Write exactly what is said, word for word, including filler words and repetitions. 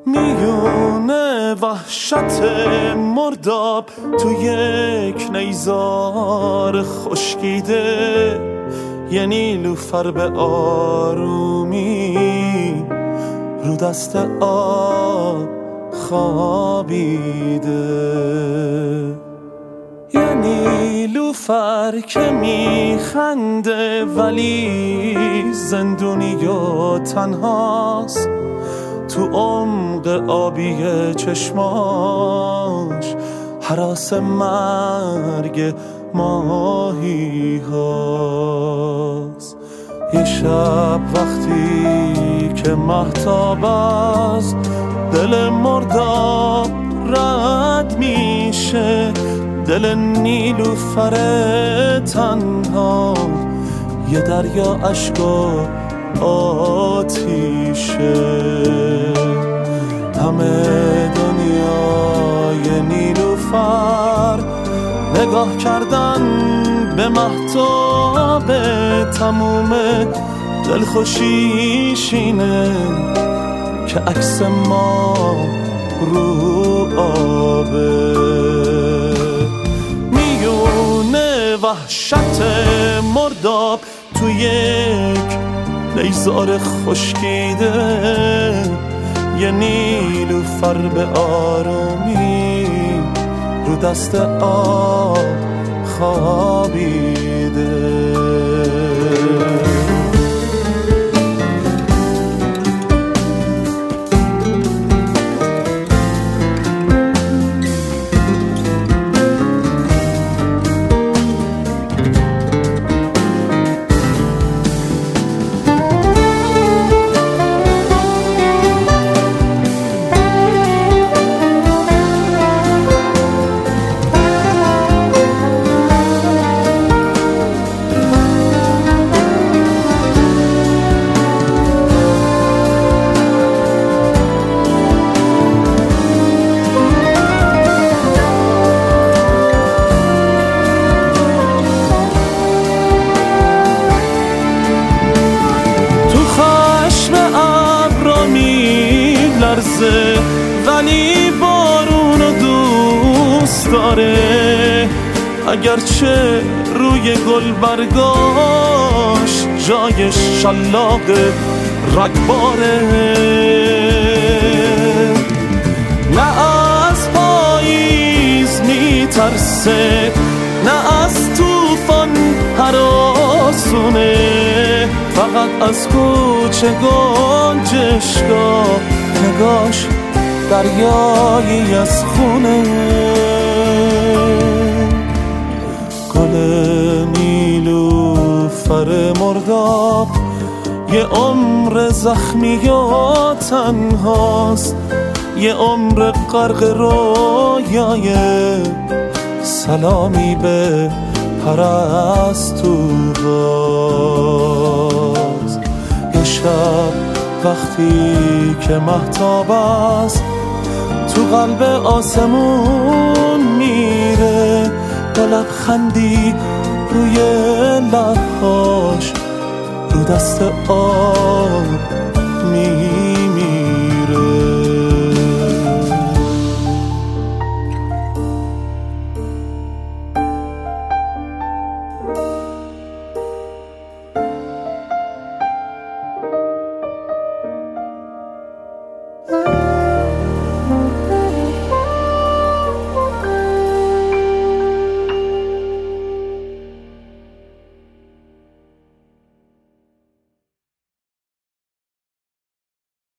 میونه وحشت مرداب تو یک نیزار خشکیده، یه نیلوفر به آرومی رو دست آب خوابیده. یه نیلوفر که میخنده ولی زندونی و تنهاست، تو عمق آبی چشماش هراس مرگ ماهی هاست. یه شب وقتی که مهتاب از دل مرداب رد میشه، دل نیلوفر تنها یه دریا اشک و آتیشه. همه دنیای نیلوفر نگاه کردن به مهتاب، تموم دلخوشیش اینه که عکس ما رو آبه. میونه وحشت مرداب تو یک نیزار خشکیده، یه نیلوفر به آرومی رو دست آب خوابیده. ولی بارونو دوست داره، اگرچه روی گل برگاش جای شلاق رگباره. نه از پاییز میترسه، نه از طوفان هراسونه، فقط از کوچه گنجشگاه نگاش دریایی از خونه. گل نیلوفر مرداب یه عمر زخمی و تنهاست، یه عمر غرق رویای سلامی به پرستوهاست. یه شب وقتی که مهتاب است تو قلب آسمون میره، با لبخندی روی لبهاش رو دست آب میمیره. you